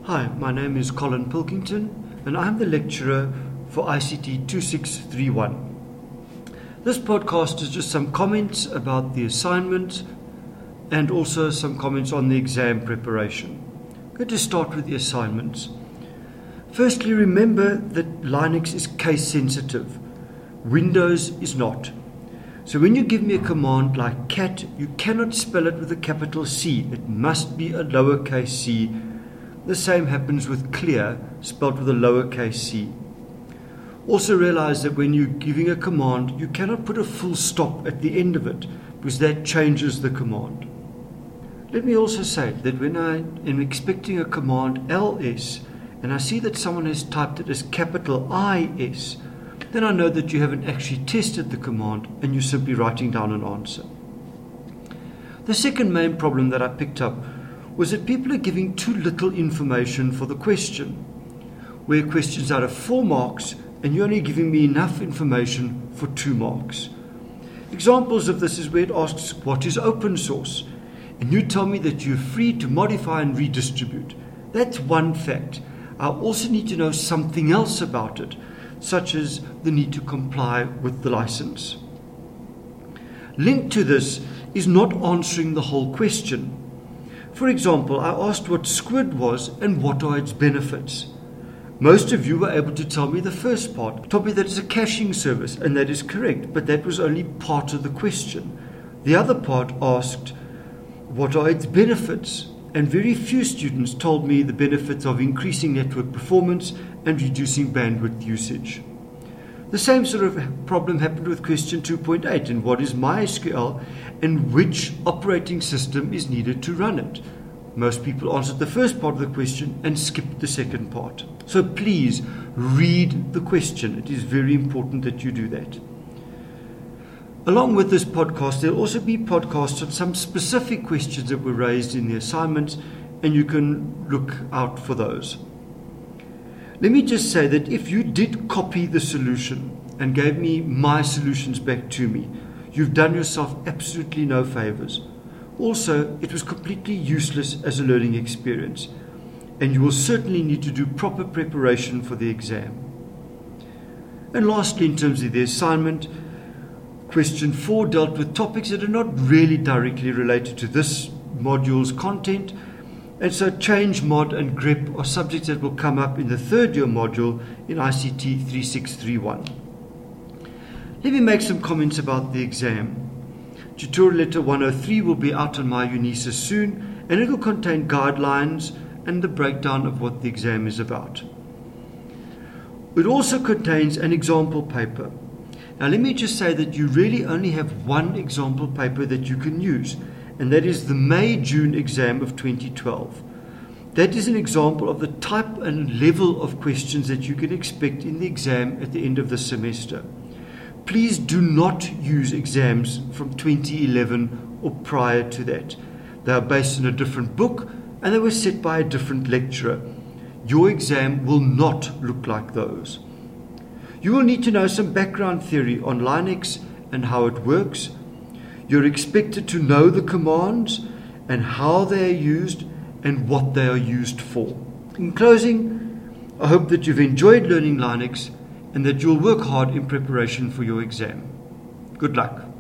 Hi, my name is Colin Pilkington and I'm the lecturer for ICT 2631. This podcast is just some comments about the assignment and also some comments on the exam preparation. I'm going to start with the assignments. Firstly, remember that Linux is case sensitive. Windows is not. So when you give me a command like cat, you cannot spell it with a capital C. It must be a lowercase c. The same happens with clear, spelled with a lowercase c. Also realize that when you're giving a command, you cannot put a full stop at the end of it, because that changes the command. Let me also say that when I am expecting a command ls, and I see that someone has typed it as capital IS, then I know that you haven't actually tested the command and you're simply writing down an answer. The second main problem that I picked up was that people are giving too little information for the question, where questions out of 4 marks and you're only giving me enough information for 2 marks. Examples of this is where it asks, what is open source? And you tell me that you're free to modify and redistribute. That's one fact. I also need to know something else about it, such as the need to comply with the license. Linked to this is not answering the whole question. For example, I asked what Squid was and what are its benefits. Most of you were able to tell me the first part, told me that it's a caching service, and that is correct, but that was only part of the question. The other part asked, what are its benefits? And very few students told me the benefits of increasing network performance and reducing bandwidth usage. The same sort of problem happened with question 2.8, and what is MySQL and which operating system is needed to run it. Most people answered the first part of the question and skipped the second part. So please read the question. It is very important that you do that. Along with this podcast, there will also be podcasts on some specific questions that were raised in the assignments, and you can look out for those. Let me just say that if you did copy the solution and gave me my solutions back to me, you've done yourself absolutely no favors. Also, it was completely useless as a learning experience, and you will certainly need to do proper preparation for the exam. And lastly, in terms of the assignment, question 4 dealt with topics that are not really directly related to this module's content, and so change, mod and grep are subjects that will come up in the third year module in ICT 3631. Let me make some comments about the exam. Tutorial letter 103 will be out on my Unisys soon, and it will contain guidelines and the breakdown of what the exam is about. It also contains an example paper. Now let me just say that you really only have one example paper that you can use, and that is the May-June exam of 2012. That is an example of the type and level of questions that you can expect in the exam at the end of the semester. Please do not use exams from 2011 or prior to that. They are based on a different book and they were set by a different lecturer. Your exam will not look like those. You will need to know some background theory on Linux and how it works. You're expected to know the commands and how they are used and what they are used for. In closing, I hope that you've enjoyed learning Linux and that you'll work hard in preparation for your exam. Good luck.